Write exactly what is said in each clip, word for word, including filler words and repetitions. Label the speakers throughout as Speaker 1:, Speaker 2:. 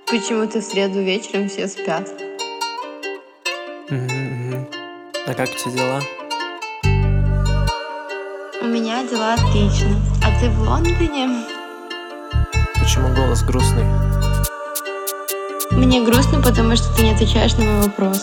Speaker 1: Почему-то в среду вечером все спят.
Speaker 2: Мгм, А как у тебя дела?
Speaker 1: У меня дела отлично. А ты в Лондоне?
Speaker 2: Почему голос грустный?
Speaker 1: Мне грустно, потому что ты не отвечаешь на мой вопрос.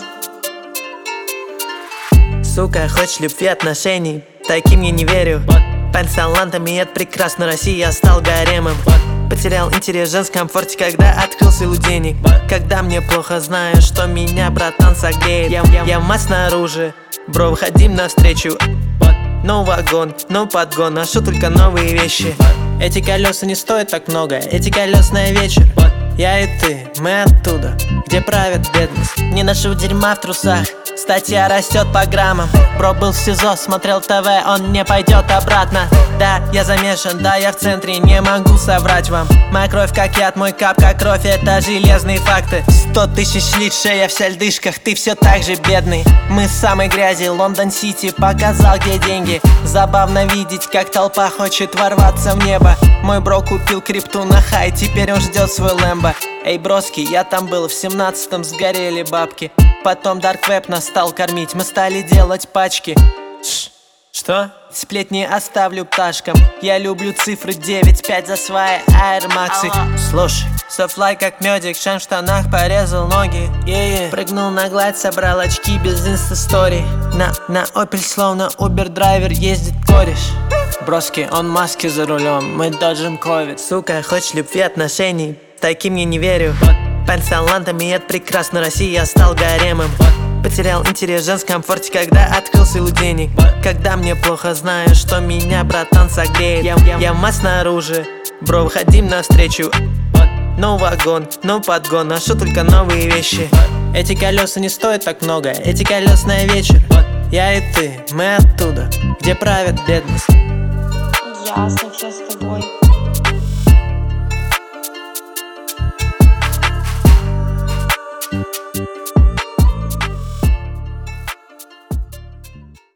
Speaker 3: Сука, хочешь любви, отношений? Таким я не верю. Парень с талантами, это прекрасно, Россия, я стал гаремом. Потерял интерес в женском комфорте, когда открыл силу денег. Когда мне плохо, знаю, что меня братан согреет. Я, я, я мать снаружи, бро, выходим навстречу. No вагон, no подгон, ношу только новые вещи. Эти колеса не стоят так много, эти колесный вечер. Я и ты, мы оттуда, где правит бедность. Не ношу дерьма в трусах, статья растет по граммам. Бро был в СИЗО, смотрел ТВ, он не пойдет обратно. Да, я замешан, да, я в центре, не могу соврать вам. Моя кровь как яд, мой кап как кровь, это железные факты. Сто тысяч лит, шея вся в льдышках, ты все так же бедный. Мы с самой грязи, Лондон-Сити показал, где деньги. Забавно видеть, как толпа хочет ворваться в небо. Мой бро купил крипту на хай, теперь он ждет свой лэмбо. Эй, броски, я там был, в семнадцатом сгорели бабки. Потом дарквеб нас стал кормить, мы стали делать пачки. Ш Что? Сплетни оставлю пташкам. Я люблю цифры девять пять за свои аэромаксы. Слушай, софлай как медик, шам в штанах порезал ноги. Yeah, yeah. Прыгнул на гладь, собрал очки без инста-стори. На, на Opel словно Uber-драйвер ездит кореш. Броски, он маски за рулем, мы доджим ковид. Сука, хочешь любви, отношений? Таким я не верю. Парень с талантами, это прекрасно, Россия, я стал гаремом. Потерял интерес в женском комфорте, когда открыл силу денег. Когда мне плохо, знаю, что меня братан согреет. Я, я, я мать снаружи, бро, выходим навстречу. No вагон, no подгон, ношу только новые вещи. Эти колеса не стоят так много, эти колесный вечер. Я и ты, мы оттуда, где правит бедность.
Speaker 1: Ясно, все с тобой.